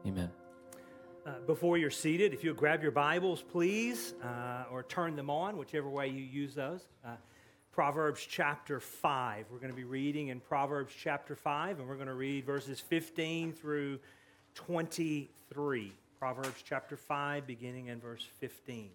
Amen. Before you're seated, if you'll grab your Bibles, please, or turn them on, whichever way you use those. Proverbs chapter 5. We're going to be reading in Proverbs chapter 5, and we're going to read verses 15 through 23. Proverbs chapter 5, beginning in verse 15.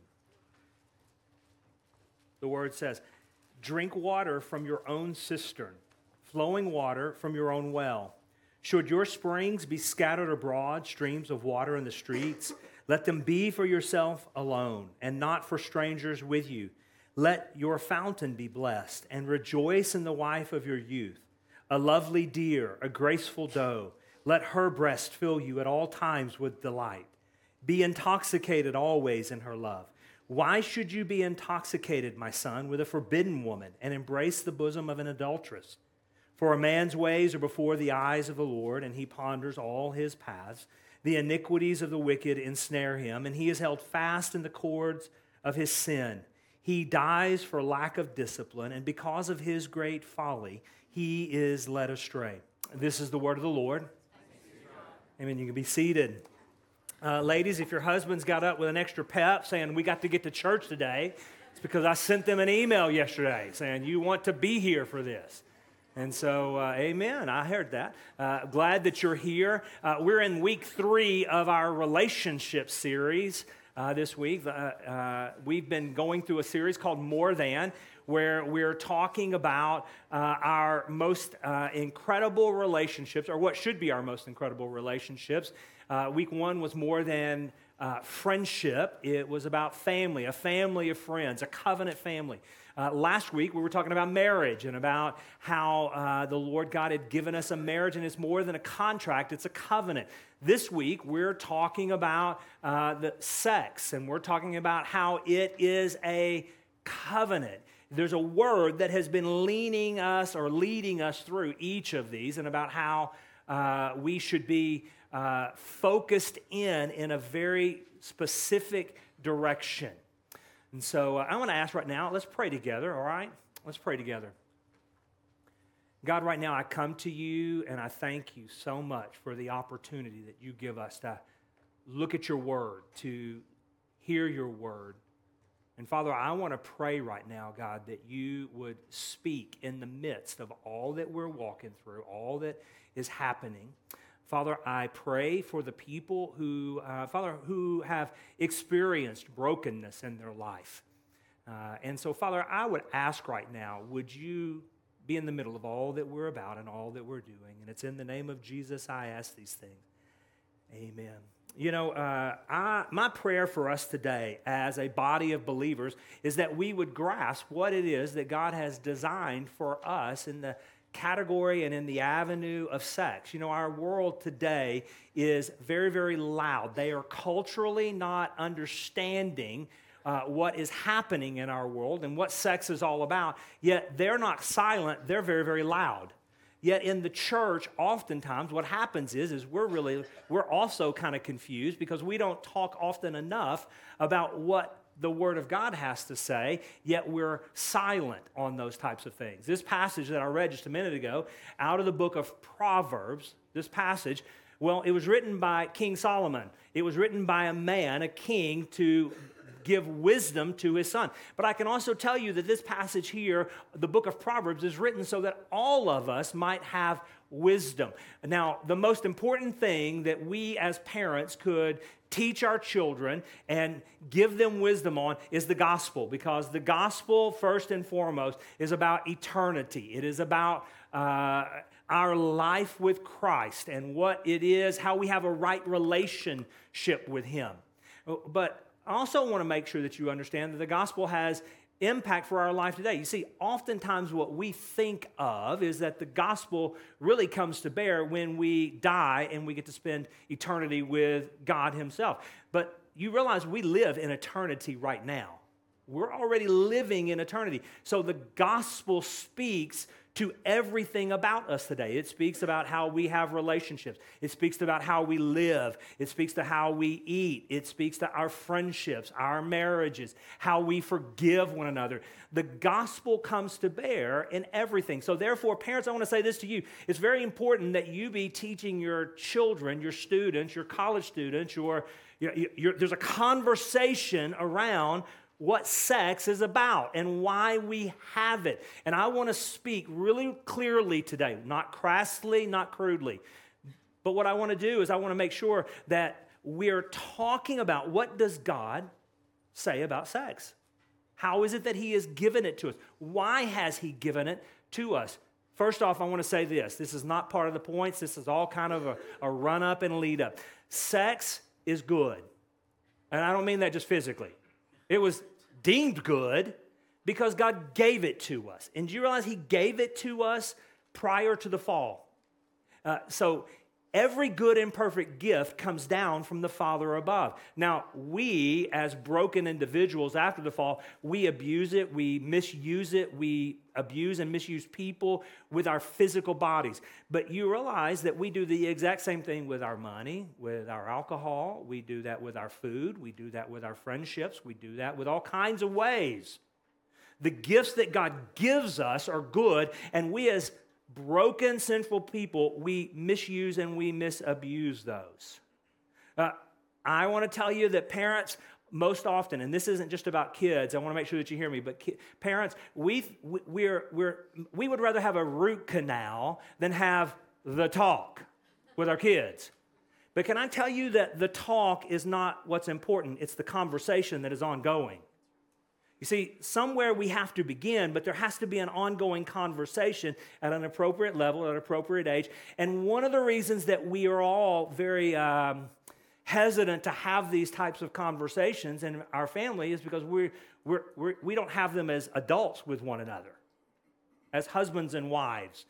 The word says, "Drink water from your own cistern, flowing water from your own well. Should your springs be scattered abroad, streams of water in the streets, let them be for yourself alone, and not for strangers with you. Let your fountain be blessed, and rejoice in the wife of your youth, a lovely deer, a graceful doe. Let her breast fill you at all times with delight. Be intoxicated always in her love. Why should you be intoxicated, my son, with a forbidden woman, and embrace the bosom of an adulteress? For a man's ways are before the eyes of the Lord, and he ponders all his paths. The iniquities of the wicked ensnare him, and he is held fast in the cords of his sin. He dies for lack of discipline, and because of his great folly, he is led astray." This is the word of the Lord. Amen. You can be seated. Ladies, if your husband's got up with an extra pep saying, "We got to get to church today," it's because I sent them an email yesterday saying, "You want to be here for this." And so, amen, I heard that. Glad that you're here. We're in week 3 of our relationship series this week. We've been going through a series called More Than, where we're talking about our most incredible relationships, or what should be our most incredible relationships. Week 1 was more than friendship. It was about family, a family of friends, a covenant family. Last week, we were talking about marriage and about how the Lord God had given us a marriage, and it's more than a contract, it's a covenant. This week, we're talking about the sex, and we're talking about how it is a covenant. There's a word that has been leading us through each of these, and about how we should be focused in a very specific direction. And so I want to ask right now, let's pray together, all right? Let's pray together. God, right now I come to you and I thank you so much for the opportunity that you give us to look at your word, to hear your word. And Father, I want to pray right now, God, that you would speak in the midst of all that we're walking through, all that is happening. Father, I pray for the people who have experienced brokenness in their life. And so, Father, I would ask right now, would you be in the middle of all that we're about and all that we're doing? And it's in the name of Jesus I ask these things. Amen. You know, my prayer for us today as a body of believers is that we would grasp what it is that God has designed for us in the category and in the avenue of sex. You know, our world today is very, very loud. They are culturally not understanding what is happening in our world and what sex is all about, yet they're not silent, they're very, very loud. Yet in the church, oftentimes what happens is we're also kind of confused because we don't talk often enough about what the Word of God has to say, yet we're silent on those types of things. This passage that I read just a minute ago, out of the book of Proverbs, this passage, well, it was written by King Solomon. It was written by a man, a king, to give wisdom to his son. But I can also tell you that this passage here, the book of Proverbs, is written so that all of us might have wisdom. Now, the most important thing that we as parents could teach our children and give them wisdom on is the gospel, because the gospel, first and foremost, is about eternity. It is about our life with Christ and what it is, how we have a right relationship with Him. But I also want to make sure that you understand that the gospel has impact for our life today. You see, oftentimes what we think of is that the gospel really comes to bear when we die and we get to spend eternity with God Himself. But you realize we live in eternity right now. We're already living in eternity. So the gospel speaks to everything about us today. It speaks about how we have relationships. It speaks about how we live. It speaks to how we eat. It speaks to our friendships, our marriages, how we forgive one another. The gospel comes to bear in everything. So therefore, parents, I want to say this to you. It's very important that you be teaching your children, your students, your college students, there's a conversation around what sex is about and why we have it. And I want to speak really clearly today, not crassly, not crudely. But what I want to do is I want to make sure that we're talking about what does God say about sex? How is it that he has given it to us? Why has he given it to us? First off, I want to say this. This is not part of the points. This is all kind of a run-up and lead-up. Sex is good. And I don't mean that just physically. It was deemed good because God gave it to us. And do you realize he gave it to us prior to the fall? So every good and perfect gift comes down from the Father above. Now, we as broken individuals after the fall, we abuse it, we misuse it, we abuse and misuse people with our physical bodies. But you realize that we do the exact same thing with our money, with our alcohol, we do that with our food, we do that with our friendships, we do that with all kinds of ways. The gifts that God gives us are good, and we as broken, sinful people, we misuse and we misabuse those. I want to tell you that parents, most often, and this isn't just about kids, I want to make sure that you hear me, but parents, we would rather have a root canal than have the talk with our kids. But can I tell you that the talk is not what's important, it's the conversation that is ongoing. You see, somewhere we have to begin, but there has to be an ongoing conversation at an appropriate level, at an appropriate age. And one of the reasons that we are all very hesitant to have these types of conversations in our family is because we don't have them as adults with one another, as husbands and wives.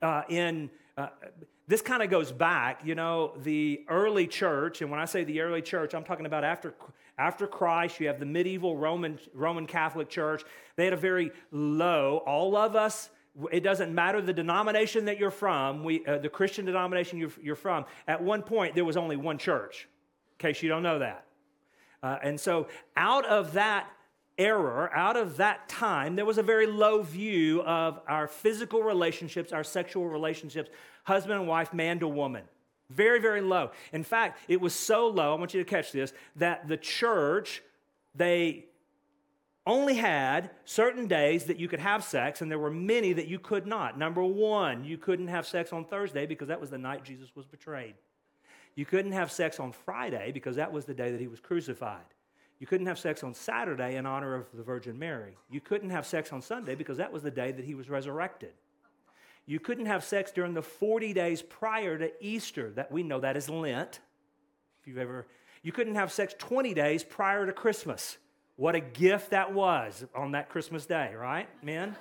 This kind of goes back, the early church, and when I say the early church, I'm talking about after Christ. You have the medieval Roman Catholic Church. They had a very low, all of us, it doesn't matter the denomination that you're from, the Christian denomination you're from, at one point there was only one church, in case you don't know that. And so out of that era, out of that time, there was a very low view of our physical relationships, our sexual relationships, husband and wife, man to woman. Very, very low. In fact, it was so low, I want you to catch this, that the church, they only had certain days that you could have sex, and there were many that you could not. Number one, you couldn't have sex on Thursday because that was the night Jesus was betrayed. You couldn't have sex on Friday because that was the day that he was crucified. You couldn't have sex on Saturday in honor of the Virgin Mary. You couldn't have sex on Sunday because that was the day that he was resurrected. You couldn't have sex during the 40 days prior to Easter. That we know that is Lent. You couldn't have sex 20 days prior to Christmas. What a gift that was on that Christmas day, right, men?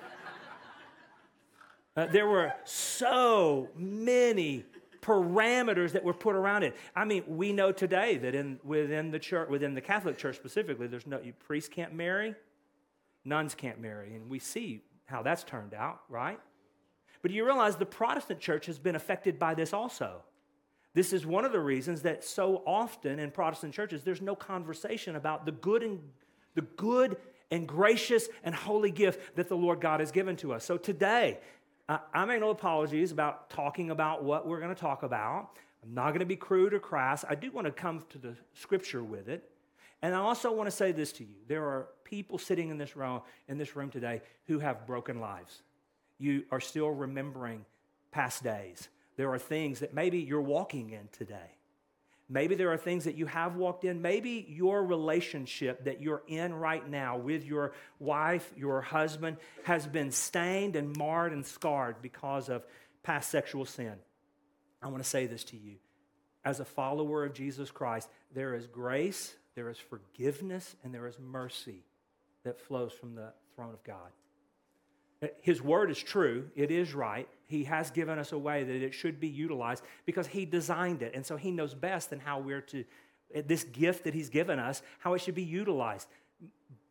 There were so many parameters that were put around it. I mean, we know today that within the church, within the Catholic Church specifically, priests can't marry, nuns can't marry, and we see how that's turned out, right? But you realize the Protestant church has been affected by this also. This is one of the reasons that so often in Protestant churches there's no conversation about the good and gracious and holy gift that the Lord God has given to us. So today, I make no apologies about talking about what we're going to talk about. I'm not going to be crude or crass. I do want to come to the scripture with it. And I also want to say this to you. There are people sitting in this room today who have broken lives. You are still remembering past days. There are things that maybe you're walking in today. Maybe there are things that you have walked in. Maybe your relationship that you're in right now with your wife, your husband, has been stained and marred and scarred because of past sexual sin. I want to say this to you. As a follower of Jesus Christ, there is grace, there is forgiveness, and there is mercy that flows from the throne of God. His word is true. It is right. He has given us a way that it should be utilized because he designed it. And so he knows best in how this gift that he's given us, how it should be utilized.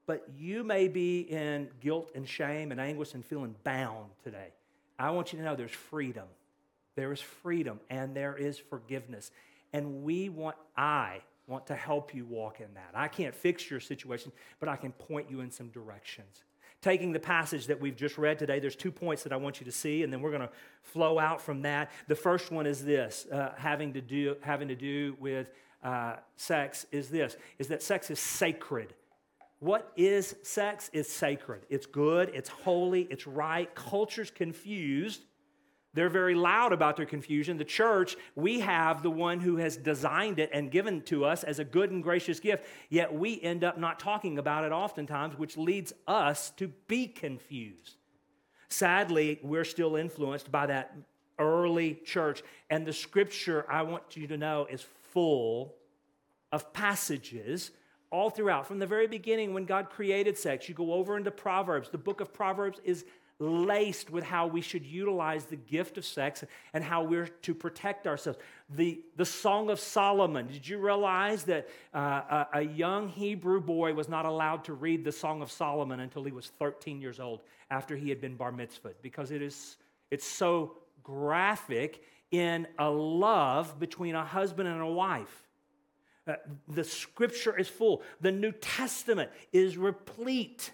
but you may be in guilt and shame and anguish and feeling bound today. I want you to know there's freedom. There is freedom and there is forgiveness. And I want to help you walk in that. I can't fix your situation, but I can point you in some directions. Taking the passage that we've just read today, there's 2 points that I want you to see, and then we're going to flow out from that. The first one is this, having to do with sex is that sex is sacred. What is sex? It's sacred. It's good, it's holy, it's right. Culture's confused. They're very loud about their confusion. The church, we have the one who has designed it and given to us as a good and gracious gift, yet we end up not talking about it oftentimes, which leads us to be confused. Sadly, we're still influenced by that early church, and the scripture, I want you to know, is full of passages all throughout. From the very beginning, when God created sex, you go over into Proverbs. The book of Proverbs is laced with how we should utilize the gift of sex and how we're to protect ourselves. The Song of Solomon, did you realize that a young Hebrew boy was not allowed to read the Song of Solomon until he was 13 years old after he had been bar mitzvahed? Because it's so graphic in a love between a husband and a wife. The scripture is full. The New Testament is replete.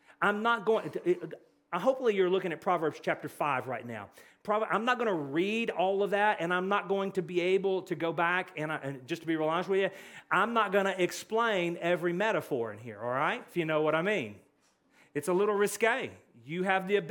Hopefully you're looking at Proverbs chapter 5 right now. I'm not going to read all of that, and I'm not going to be able to go back, and just to be real honest with you, I'm not going to explain every metaphor in here, all right? If you know what I mean. It's a little risque. You have the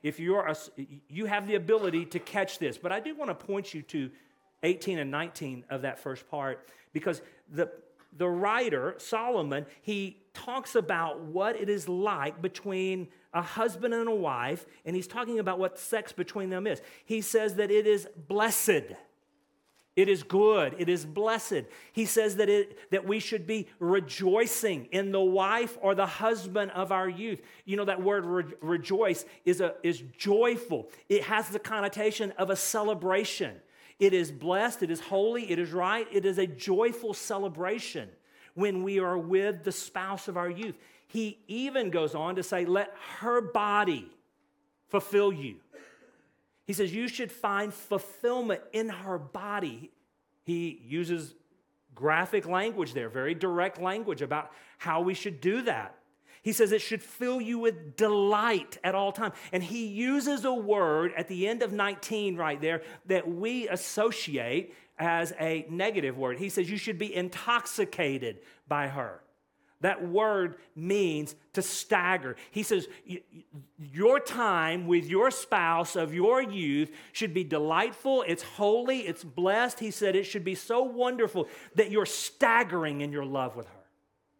ability to catch this, but I do want to point you to 18 and 19 of that first part, because the writer, Solomon, he talks about what it is like between a husband and a wife, and he's talking about what sex between them is. He says that it is blessed. It is good. It is blessed. He says that we should be rejoicing in the wife or the husband of our youth. You know, that word rejoice is joyful. It has the connotation of a celebration. It is blessed, it is holy, it is right, it is a joyful celebration when we are with the spouse of our youth. He even goes on to say, let her body fulfill you. He says you should find fulfillment in her body. He uses graphic language there, very direct language about how we should do that. He says it should fill you with delight at all times. And he uses a word at the end of 19 right there that we associate as a negative word. He says you should be intoxicated by her. That word means to stagger. He says your time with your spouse of your youth should be delightful, it's holy, it's blessed. He said it should be so wonderful that you're staggering in your love with her.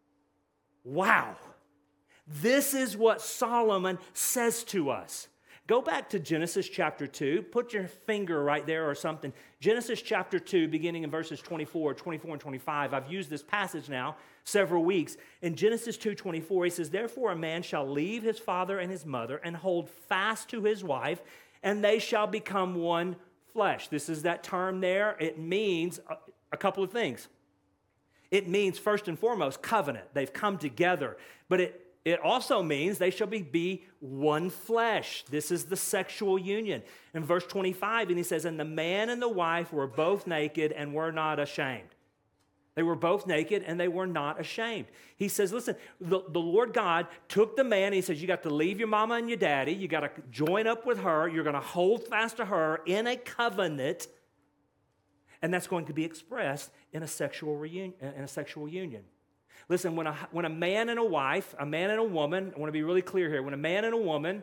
Wow. This is what Solomon says to us. Go back to Genesis chapter 2. Put your finger right there or something. Genesis chapter 2, beginning in verses 24, and 25. I've used this passage now several weeks. In Genesis 2:24, he says, therefore a man shall leave his father and his mother and hold fast to his wife, and they shall become one flesh. This is that term there. It means a couple of things. It means, first and foremost, covenant. They've come together. But it also means they shall be one flesh. This is the sexual union. In verse 25, and he says, and the man and the wife were both naked and were not ashamed. They were both naked and they were not ashamed. He says, listen, the Lord God took the man and he says, you got to leave your mama and your daddy. You got to join up with her. You're going to hold fast to her in a covenant. And that's going to be expressed in a sexual union. Listen, when a man and a wife, a man and a woman, I want to be really clear here. When a man and a woman,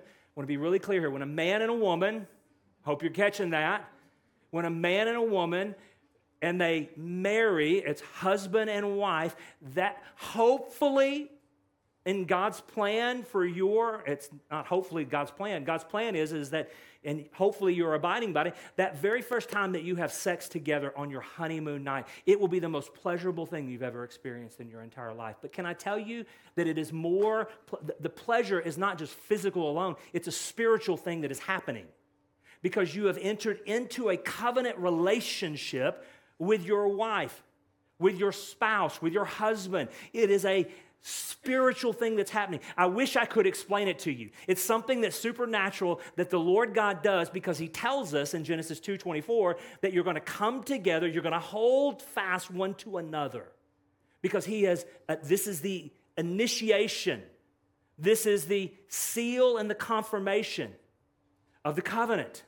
hope you're catching that. When a man and a woman, and they marry, it's husband and wife, that hopefully in God's plan it's not hopefully God's plan is that, and hopefully you're abiding by it, that very first time that you have sex together on your honeymoon night, it will be the most pleasurable thing you've ever experienced in your entire life. But can I tell you that it is more, the pleasure is not just physical alone, it's a spiritual thing that is happening. Because you have entered into a covenant relationship with your wife, with your spouse, with your husband. It is a spiritual thing that's happening. I wish I could explain it to you. It's something that's supernatural that the Lord God does because he tells us in Genesis 2:24 that you're going to come together, you're going to hold fast one to another because he has, this is the initiation. This is the seal and the confirmation of the covenant.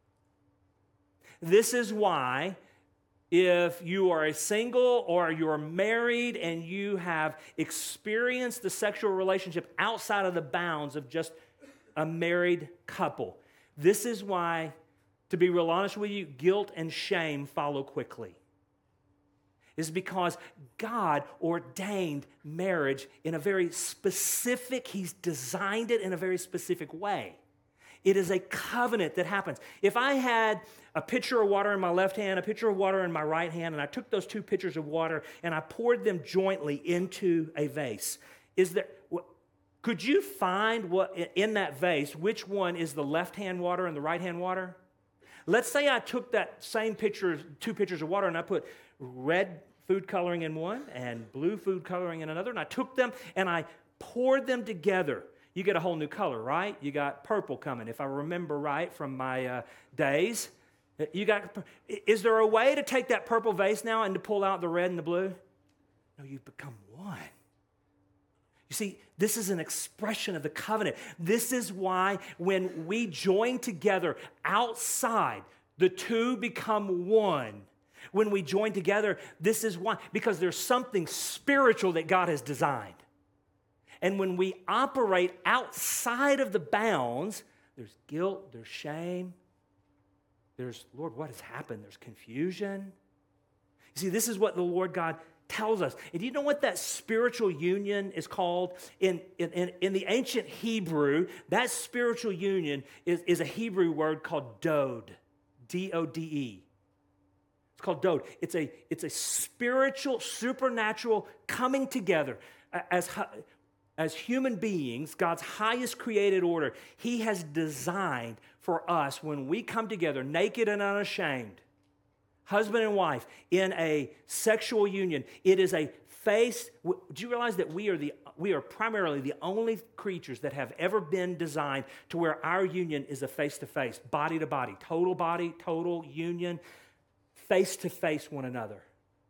This is why if you are a single or you're married and you have experienced the sexual relationship outside of the bounds of just a married couple, this is why, to be real honest with you, guilt and shame follow quickly. It's because God ordained marriage in a very specific, he's designed it in a very specific way. It is a covenant that happens. If I had a pitcher of water in my left hand, a pitcher of water in my right hand, and I took those two pitchers of water and I poured them jointly into a vase, could you find what in that vase, which one is the left-hand water and the right-hand water? Let's say I took that same two pitchers of water, and I put red food coloring in one and blue food coloring in another, and I took them and I poured them together. You get a whole new color, right? You got purple coming, if I remember right from my days. Is there a way to take that purple vase now and to pull out the red and the blue? No, you become one. You see, this is an expression of the covenant. This is why when we join together outside, the two become one. When we join together, this is why, because there's something spiritual that God has designed. And when we operate outside of the bounds, there's guilt, there's shame, there's, Lord, what has happened? There's confusion. You see, this is what the Lord God tells us. And do you know what that spiritual union is called? In the ancient Hebrew, that spiritual union is a Hebrew word called dode, D-O-D-E. It's called dode. It's a spiritual, supernatural coming together. As human beings, God's highest created order, he has designed for us when we come together naked and unashamed, husband and wife, in a sexual union. It is a face. Do you realize that we are primarily the only creatures that have ever been designed to where our union is a face-to-face, body-to-body, total union, face-to-face one another.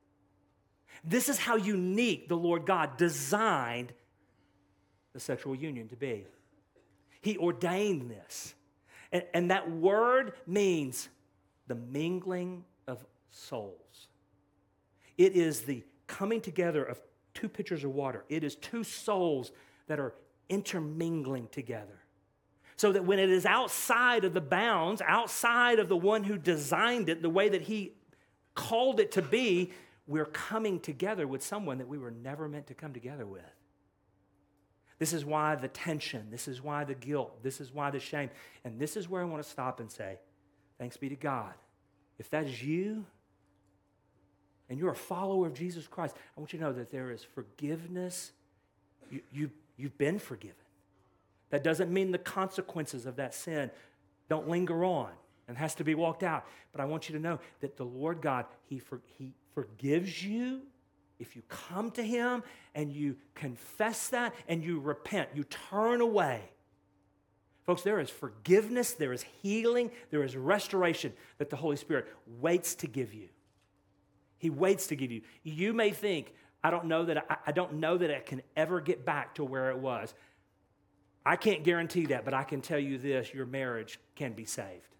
This is how unique the Lord God designed the sexual union to be. He ordained this. And that word means the mingling of souls. It is the coming together of two pitchers of water. It is two souls that are intermingling together. So that when it is outside of the bounds, outside of the one who designed it, the way that he called it to be, we're coming together with someone that we were never meant to come together with. This is why the tension, this is why the guilt, this is why the shame. And this is where I want to stop and say, thanks be to God. If that is you, and you're a follower of Jesus Christ, I want you to know that there is forgiveness. You've been forgiven. That doesn't mean the consequences of that sin don't linger on and has to be walked out. But I want you to know that the Lord God, he forgives you if you come to him and you confess that and you repent, you turn away. Folks, there is forgiveness, there is healing, there is restoration that the Holy Spirit waits to give you. He waits to give you. You may think, I don't know that I can ever get back to where it was. I can't guarantee that, but I can tell you this, your marriage can be saved.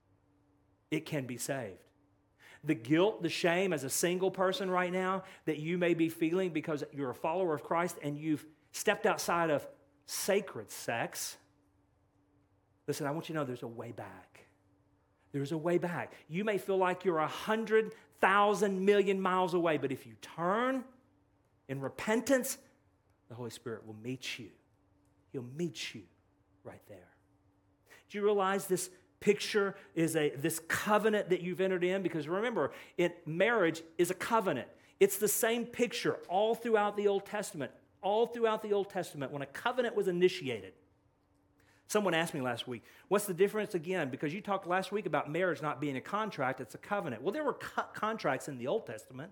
It can be saved. The guilt, the shame as a single person right now that you may be feeling because you're a follower of Christ and you've stepped outside of sacred sex. Listen, I want you to know there's a way back. There's a way back. You may feel like you're 100,000 million miles away, but if you turn in repentance, the Holy Spirit will meet you. He'll meet you right there. Do you realize this picture is this covenant that you've entered in? Because remember, marriage is a covenant. It's the same picture all throughout the Old Testament. All throughout the Old Testament, when a covenant was initiated. Someone asked me last week, what's the difference again? Because you talked last week about marriage not being a contract, it's a covenant. Well, there were contracts in the Old Testament,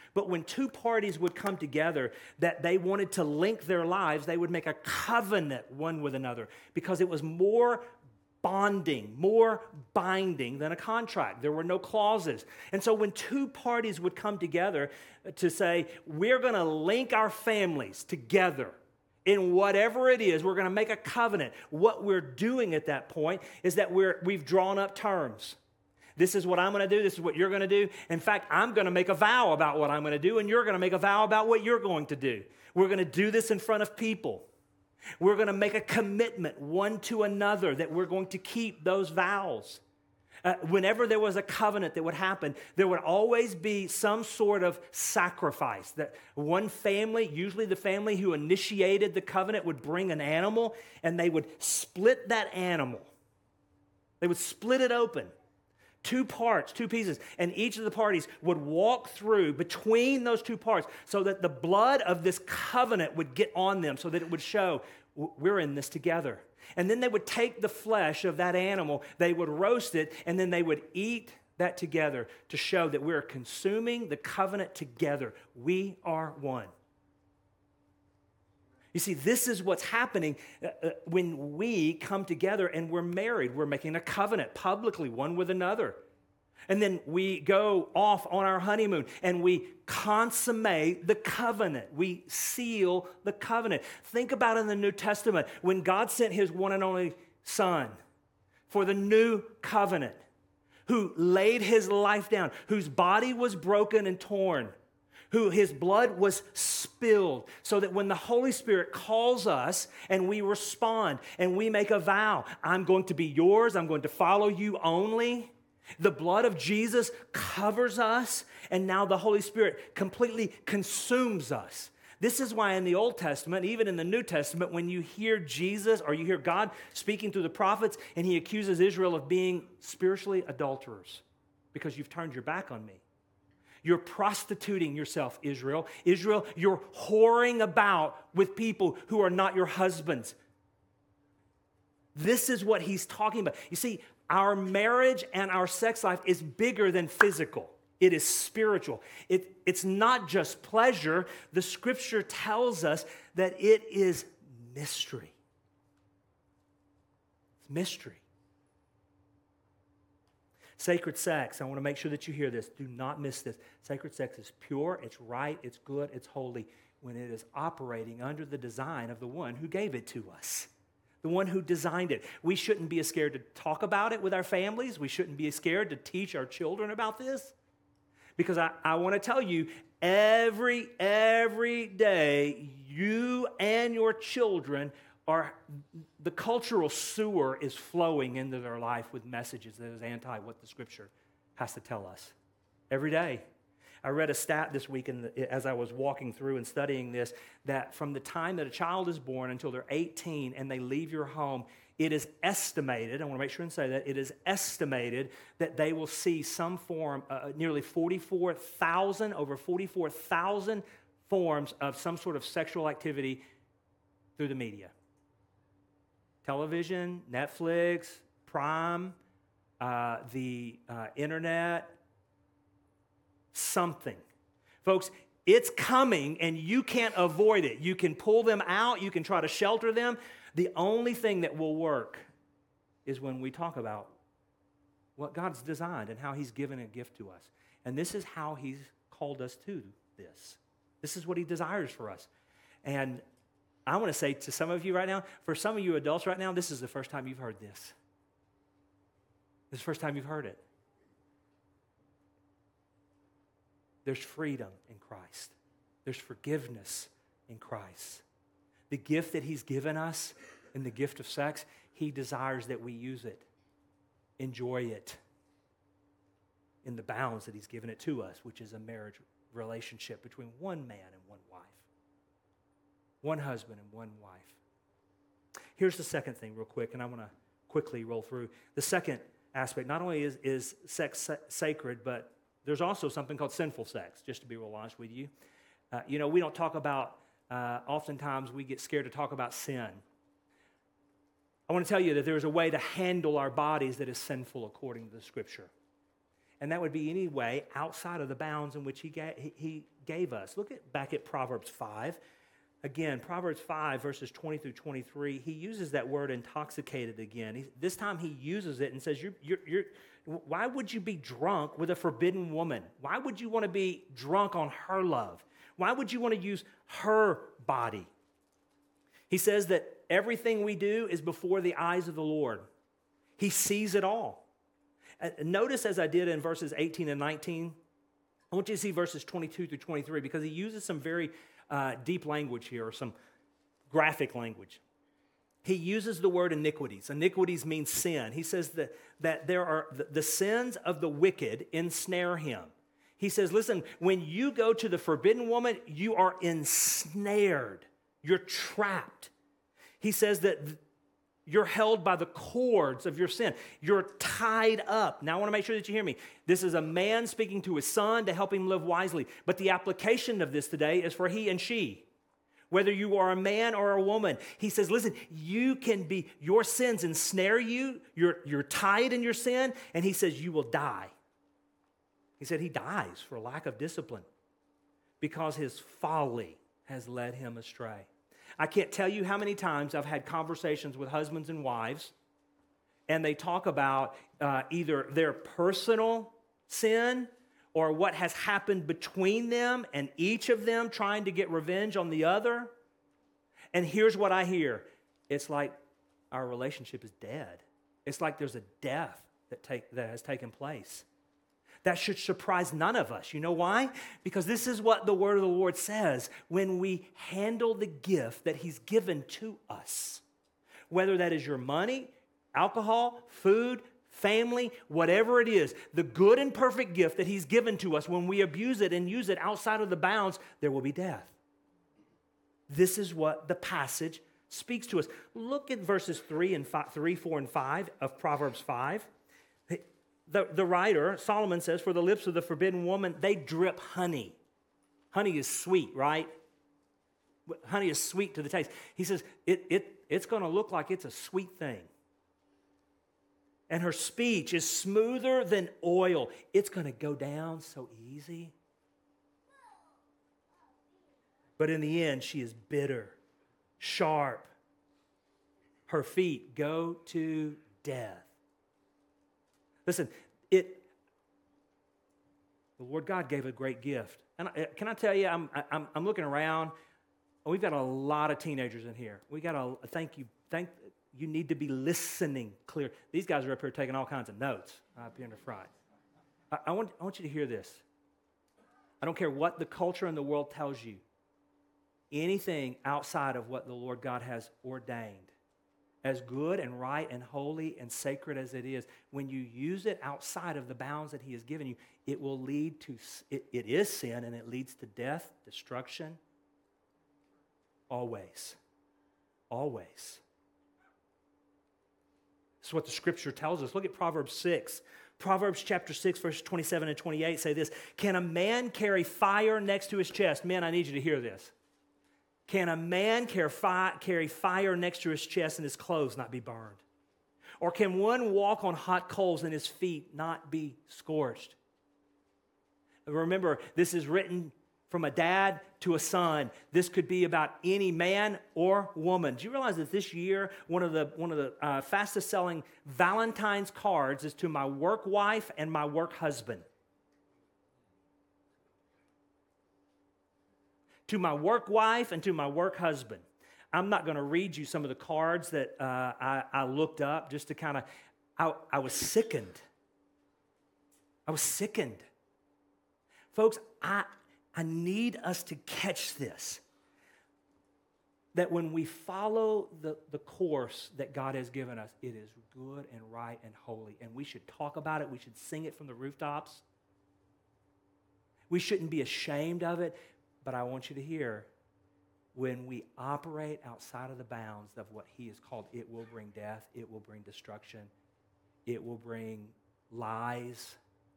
But when two parties would come together that they wanted to link their lives, they would make a covenant one with another because it was more bonding, more binding than a contract. There were no clauses. And so when two parties would come together to say, we're going to link our families together in whatever it is, we're going to make a covenant. What we're doing at that point is that we've drawn up terms. This is what I'm going to do. This is what you're going to do. In fact, I'm going to make a vow about what I'm going to do, and you're going to make a vow about what you're going to do. We're going to do this in front of people. We're going to make a commitment one to another that we're going to keep those vows. Whenever there was a covenant that would happen, there would always be some sort of sacrifice. That one family, usually the family who initiated the covenant, would bring an animal, and they would split that animal. They would split it open. Two parts, two pieces, and each of the parties would walk through between those two parts so that the blood of this covenant would get on them, so that it would show we're in this together. And then they would take the flesh of that animal, they would roast it, and then they would eat that together to show that we're consuming the covenant together. We are one. You see, this is what's happening when we come together and we're married. We're making a covenant publicly, one with another. And then we go off on our honeymoon and we consummate the covenant. We seal the covenant. Think about in the New Testament when God sent his one and only Son for the new covenant, who laid his life down, whose body was broken and torn, who his blood was spilled, so that when the Holy Spirit calls us and we respond and we make a vow, I'm going to be yours, I'm going to follow you only. The blood of Jesus covers us, and now the Holy Spirit completely consumes us. This is why in the Old Testament, even in the New Testament, when you hear Jesus or you hear God speaking through the prophets and he accuses Israel of being spiritually adulterers because you've turned your back on me. You're prostituting yourself, Israel. Israel, you're whoring about with people who are not your husbands. This is what he's talking about. You see, our marriage and our sex life is bigger than physical. It is spiritual. It's not just pleasure. The scripture tells us that it is mystery. It's mystery. Sacred sex, I want to make sure that you hear this. Do not miss this. Sacred sex is pure, it's right, it's good, it's holy when it is operating under the design of the one who gave it to us, the one who designed it. We shouldn't be scared to talk about it with our families. We shouldn't be scared to teach our children about this. Because I want to tell you, every day, you and your children the cultural sewer is flowing into their life with messages that is anti what the scripture has to tell us. Every day. I read a stat this week as I was walking through and studying this, that from the time that a child is born until they're 18 and they leave your home, it is estimated, I want to make sure and say that, it is estimated that they will see some form, nearly 44,000, over 44,000 forms of some sort of sexual activity through the media. Television, Netflix, Prime, the internet, something. Folks, it's coming and you can't avoid it. You can pull them out, you can try to shelter them. The only thing that will work is when we talk about what God's designed and how he's given a gift to us. And this is how he's called us to this. This is what he desires for us. And I want to say to some of you right now, for some of you adults right now, this is the first time you've heard this. This is the first time you've heard it. There's freedom in Christ. There's forgiveness in Christ. The gift that he's given us in the gift of sex, he desires that we use it, enjoy it in the bounds that he's given it to us, which is a marriage relationship between one man and one wife. One husband and one wife. Here's the second thing real quick, and I want to quickly roll through. The second aspect, not only is sex sacred, but there's also something called sinful sex, just to be real honest with you. We don't talk about, oftentimes we get scared to talk about sin. I want to tell you that there's a way to handle our bodies that is sinful according to the scripture. and that would be any way outside of the bounds in which he gave us. Look back at Proverbs 5. Again, Proverbs 5, verses 20 through 23, he uses that word intoxicated again. This time he uses it and says, why would you be drunk with a forbidden woman? Why would you want to be drunk on her love? Why would you want to use her body? He says that everything we do is before the eyes of the Lord. He sees it all. Notice, as I did in verses 18 and 19, I want you to see verses 22 through 23 because he uses some very deep language here, or some graphic language. He uses the word iniquities. Iniquities means sin. He says that there are the sins of the wicked ensnare him. He says, listen, when you go to the forbidden woman, you are ensnared. You're trapped. He says that you're held by the cords of your sin. You're tied up. Now, I want to make sure that you hear me. This is a man speaking to his son to help him live wisely. But the application of this today is for he and she. Whether you are a man or a woman, he says, listen, your sins ensnare you. You're tied in your sin. And he says, you will die. He said he dies for lack of discipline because his folly has led him astray. I can't tell you how many times I've had conversations with husbands and wives, and they talk about either their personal sin or what has happened between them and each of them trying to get revenge on the other. And here's what I hear. It's like our relationship is dead. It's like there's a death that has taken place. That should surprise none of us. You know why? Because this is what the word of the Lord says when we handle the gift that he's given to us. Whether that is your money, alcohol, food, family, whatever it is, the good and perfect gift that he's given to us, when we abuse it and use it outside of the bounds, there will be death. This is what the passage speaks to us. Look at verses 3, 4, and 5 of Proverbs 5. The writer, Solomon, says, for the lips of the forbidden woman, they drip honey. Honey is sweet, right? Honey is sweet to the taste. He says, it's going to look like it's a sweet thing. And her speech is smoother than oil. It's going to go down so easy. But in the end, she is bitter, sharp. Her feet go to death. Listen, the Lord God gave a great gift. And can I tell you, I'm looking around. We've got a lot of teenagers in here. You need to be listening clear. These guys are up here taking all kinds of notes up here in the front. I want you to hear this. I don't care what the culture in the world tells you. Anything outside of what the Lord God has ordained, as good and right and holy and sacred as it is, when you use it outside of the bounds that he has given you, it will lead to, it is sin, and it leads to death, destruction. Always. Always. That's what the scripture tells us. Look at Proverbs 6. Proverbs chapter 6, verses 27 and 28 say this. Can a man carry fire next to his chest? Men, I need you to hear this. Can a man carry fire next to his chest and his clothes not be burned? Or can one walk on hot coals and his feet not be scorched? Remember, this is written from a dad to a son. This could be about any man or woman. Do you realize that this year, one of the fastest selling Valentine's cards is to my work wife and my work husband? To my work wife and to my work husband. I'm not going to read you some of the cards that I looked up just to kind of, I was sickened. I was sickened. Folks, I need us to catch this. That when we follow the course that God has given us, it is good and right and holy. And we should talk about it. We should sing it from the rooftops. We shouldn't be ashamed of it. But I want you to hear, when we operate outside of the bounds of what he has called, it will bring death, it will bring destruction, it will bring lies.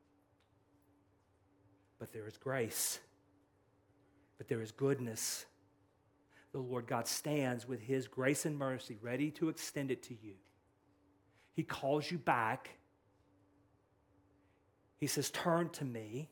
But there is grace. But there is goodness. The Lord God stands with his grace and mercy ready to extend it to you. He calls you back. He says, turn to me.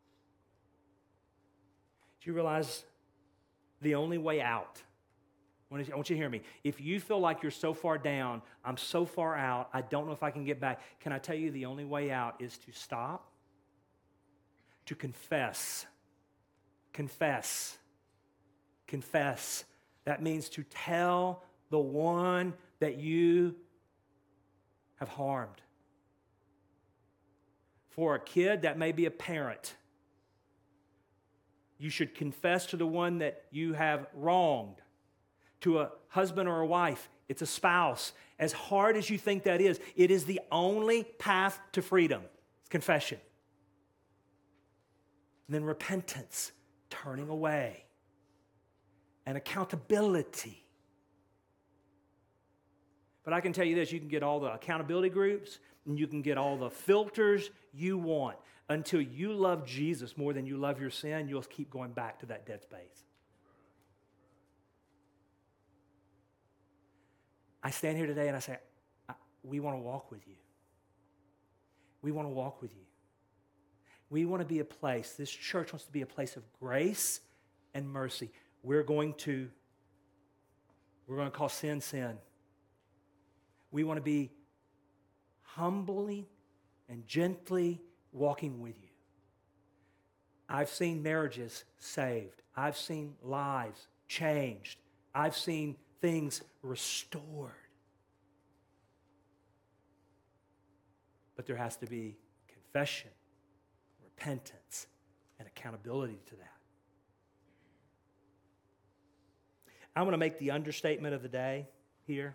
Do you realize the only way out? I want you to hear me. If you feel like you're so far down, I'm so far out, I don't know if I can get back. Can I tell you the only way out is to stop, to confess. Confess. Confess. That means to tell the one that you have harmed. For a kid, that may be a parent. You should confess to the one that you have wronged. To a husband or a wife, it's a spouse. As hard as you think that is, it is the only path to freedom. It's confession. And then repentance, turning away. And accountability. But I can tell you this, you can get all the accountability groups and you can get all the filters you want. Until you love Jesus more than you love your sin, you'll keep going back to that dead space. I stand here today and I say, we want to walk with you. We want to walk with you. We want to be a place, this church wants to be a place of grace and mercy. We're going to call sin, sin. We want to be humbly and gently walking with you. I've seen marriages saved. I've seen lives changed. I've seen things restored. But there has to be confession, repentance, and accountability to that. I'm going to make the understatement of the day here.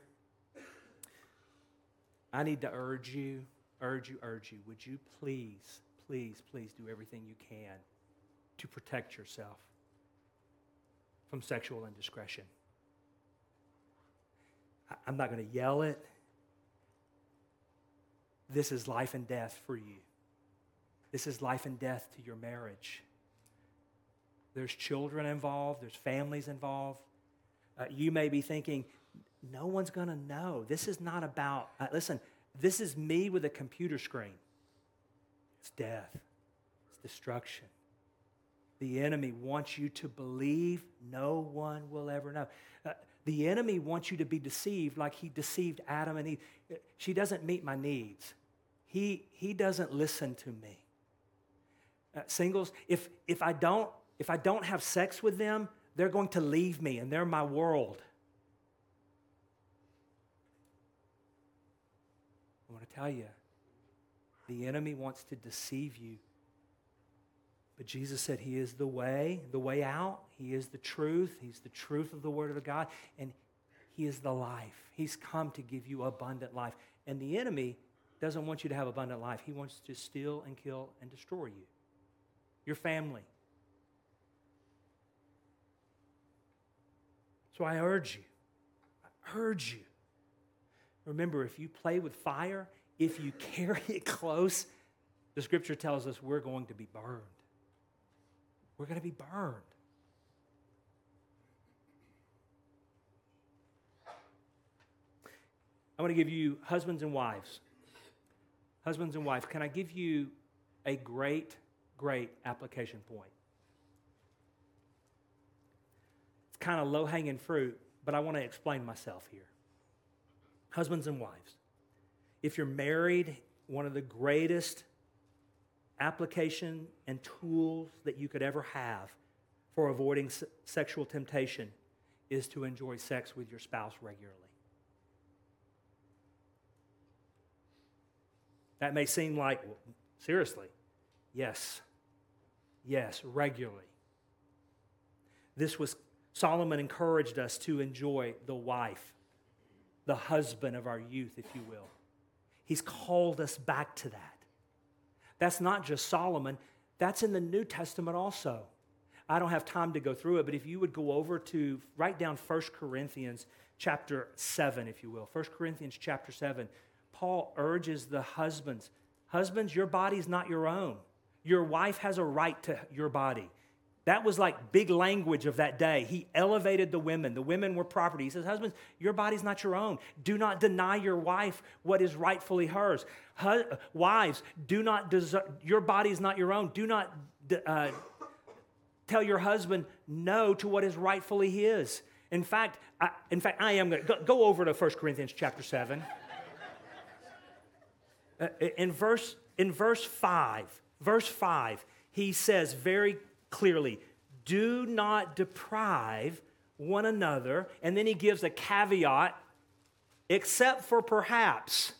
I need to urge you. Would you please do everything you can to protect yourself from sexual indiscretion? I'm not going to yell it. This is life and death for you. This is life and death to your marriage. There's children involved. There's families involved. You may be thinking, no one's going to know. This is not about, listen, this is me with a computer screen. It's death. It's destruction. The enemy wants you to believe no one will ever know. The enemy wants you to be deceived like he deceived Adam and Eve. She doesn't meet my needs. He doesn't listen to me. Singles, if I don't have sex with them, they're going to leave me and they're my world. I want to tell you, the enemy wants to deceive you. But Jesus said he is the way out. He is the truth. He's the truth of the Word of God. And he is the life. He's come to give you abundant life. And the enemy doesn't want you to have abundant life. He wants to steal and kill and destroy you, your family. So I urge you. Remember, if you play with fire, if you carry it close, the Scripture tells us we're going to be burned. We're going to be burned. I want to give you husbands and wives. Husbands and wives, can I give you a great application point? It's kind of low-hanging fruit, but I want to explain myself here. Husbands and wives, if you're married, one of the greatest application and tools that you could ever have for avoiding sexual temptation is to enjoy sex with your spouse regularly. That may seem like, seriously, yes, regularly. Solomon encouraged us to enjoy the wife, the husband of our youth, if you will. He's called us back to that. That's not just Solomon. That's in the New Testament also. I don't have time to go through it, but if you would go over to, write down 1 Corinthians chapter 7, if you will. 1 Corinthians chapter 7. Paul urges the husbands, your body's not your own. Your wife has a right to your body. That was like big language of that day. He elevated the women. The women were property. He says, husbands, your body's not your own. Do not deny your wife what is rightfully hers. Wives, your body is not your own. Do not tell your husband no to what is rightfully his. In fact, I am going to go over to 1 Corinthians chapter 7. In verse 5, he says very clearly, do not deprive one another. And then he gives a caveat, except for perhaps.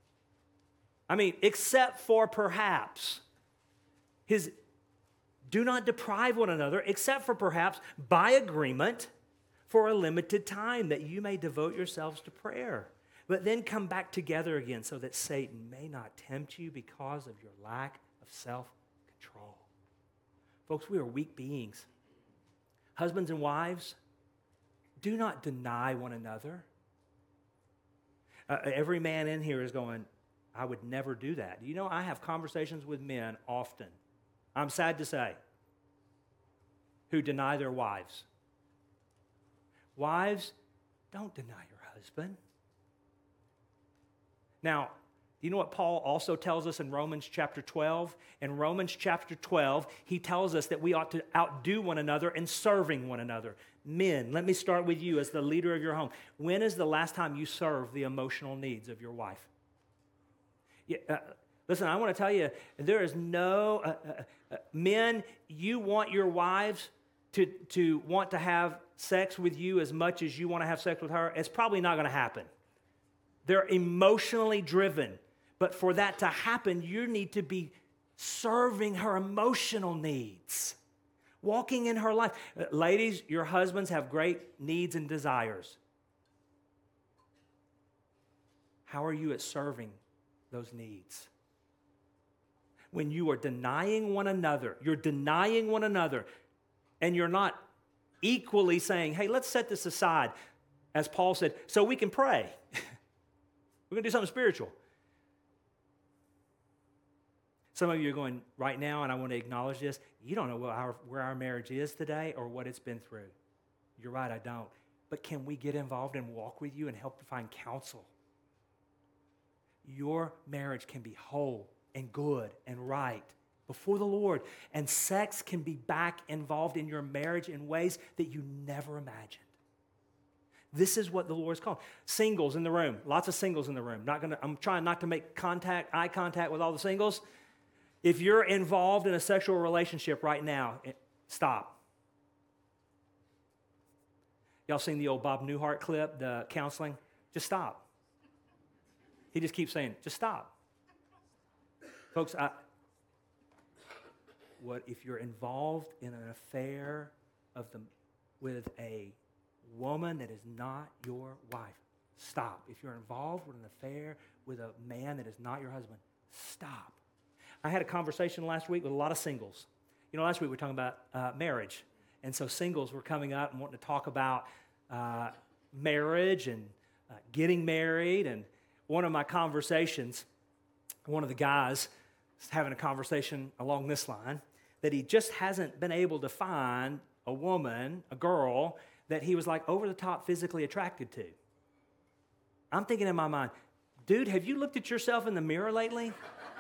Except for perhaps. Do not deprive one another, except for perhaps by agreement for a limited time, that you may devote yourselves to prayer. But then come back together again so that Satan may not tempt you because of your lack of self-control. Folks, we are weak beings. Husbands and wives, do not deny one another. Every man in here is going, I would never do that. You know, I have conversations with men often, I'm sad to say, who deny their wives. Wives, don't deny your husband. Now, you know what Paul also tells us in Romans chapter 12? In Romans chapter 12, he tells us that we ought to outdo one another in serving one another. Men, let me start with you as the leader of your home. When is the last time you served the emotional needs of your wife? Listen, I want to tell you, there is no... men, you want your wives to want to have sex with you as much as you want to have sex with her. It's probably not going to happen. They're emotionally driven. But for that to happen, you need to be serving her emotional needs, walking in her life. Ladies, your husbands have great needs and desires. How are you at serving those needs? When you are denying one another, and you're not equally saying, hey, let's set this aside, as Paul said, so we can pray. We're going to do something spiritual. Some of you are going right now, and I want to acknowledge this. You don't know where our marriage is today or what it's been through. You're right, I don't. But can we get involved and walk with you and help to find counsel? Your marriage can be whole and good and right before the Lord. And sex can be back involved in your marriage in ways that you never imagined. This is what the Lord is calling. Singles in the room. Lots of singles in the room. I'm trying not to make eye contact with all the singles. If you're involved in a sexual relationship right now, stop. Y'all seen the old Bob Newhart clip, the counseling? Just stop. He just keeps saying, just stop. Folks, what if you're involved in an affair with a woman that is not your wife? Stop. If you're involved with an affair with a man that is not your husband, stop. I had a conversation last week with a lot of singles. You know, last week we were talking about marriage. And so singles were coming up and wanting to talk about marriage and getting married. And one of my conversations, one of the guys was having a conversation along this line, that he just hasn't been able to find a woman, a girl, that he was like over the top physically attracted to. I'm thinking in my mind, dude, have you looked at yourself in the mirror lately?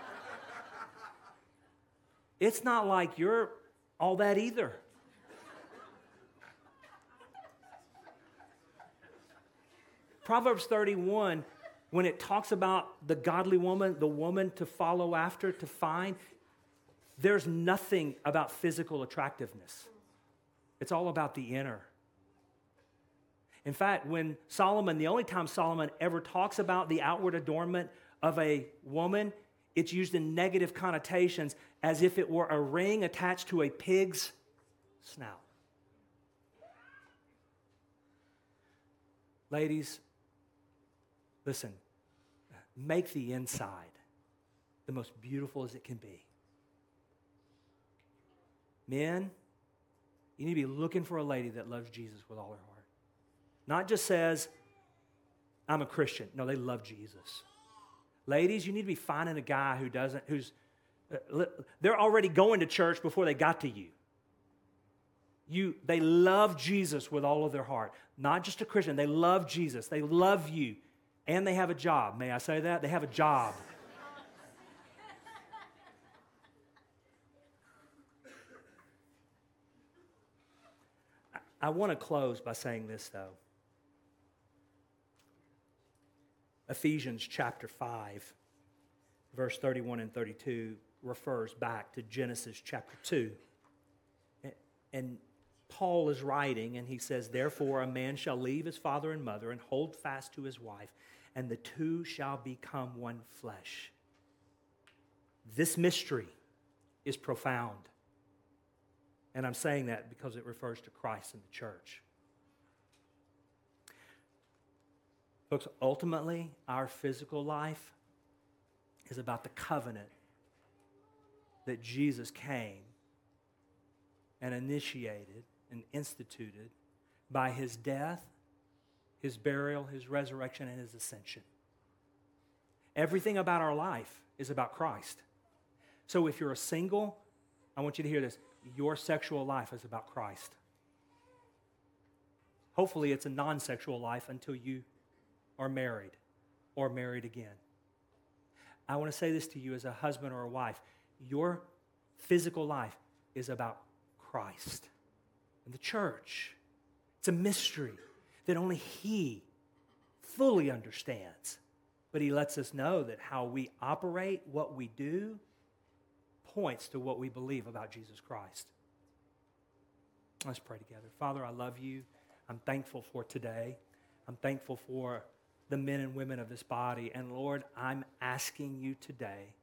It's not like you're all that either. Proverbs 31, when it talks about the godly woman, the woman to follow after, to find, there's nothing about physical attractiveness. It's all about the inner. In fact, when Solomon, the only time Solomon ever talks about the outward adornment of a woman, it's used in negative connotations as if it were a ring attached to a pig's snout. Ladies, listen, make the inside the most beautiful as it can be. Men, you need to be looking for a lady that loves Jesus with all her heart. Not just says, I'm a Christian. No, they love Jesus. Ladies, you need to be finding a guy they're already going to church before they got to you. They love Jesus with all of their heart. Not just a Christian. They love Jesus. They love you. And they have a job. May I say that? They have a job. I want to close by saying this, though. Ephesians chapter 5, verse 31 and 32 refers back to Genesis chapter 2. And Paul is writing, and he says, "Therefore a man shall leave his father and mother and hold fast to his wife, and the two shall become one flesh." This mystery is profound. And I'm saying that because it refers to Christ and the church. Folks, ultimately, our physical life is about the covenant that Jesus came and initiated and instituted by his death, his burial, his resurrection, and his ascension. Everything about our life is about Christ. So if you're a single, I want you to hear this. Your sexual life is about Christ. Hopefully it's a non-sexual life until you are married or married again. I want to say this to you as a husband or a wife. Your physical life is about Christ and the church. It's a mystery that only He fully understands. But He lets us know that how we operate, what we do, points to what we believe about Jesus Christ. Let's pray together. Father, I love you. I'm thankful for today. I'm thankful for the men and women of this body. And Lord, I'm asking you today,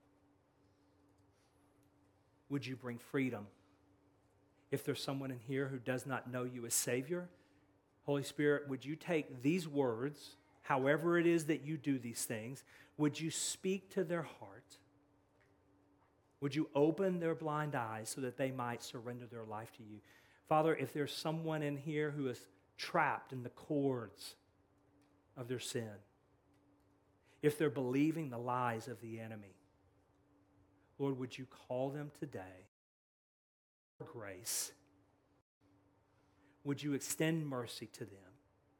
would you bring freedom? If there's someone in here who does not know you as Savior, Holy Spirit, would you take these words, however it is that you do these things, would you speak to their heart? Would you open their blind eyes so that they might surrender their life to you? Father, if there's someone in here who is trapped in the cords of their sin, if they're believing the lies of the enemy, Lord, would you call them today? Grace. Would you extend mercy to them?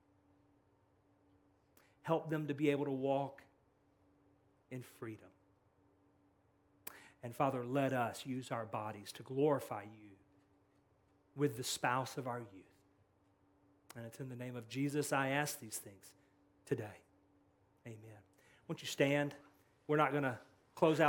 Help them to be able to walk in freedom. And Father, let us use our bodies to glorify you with the spouse of our youth. And it's in the name of Jesus I ask these things today. Amen. Won't you stand? We're not going to close out.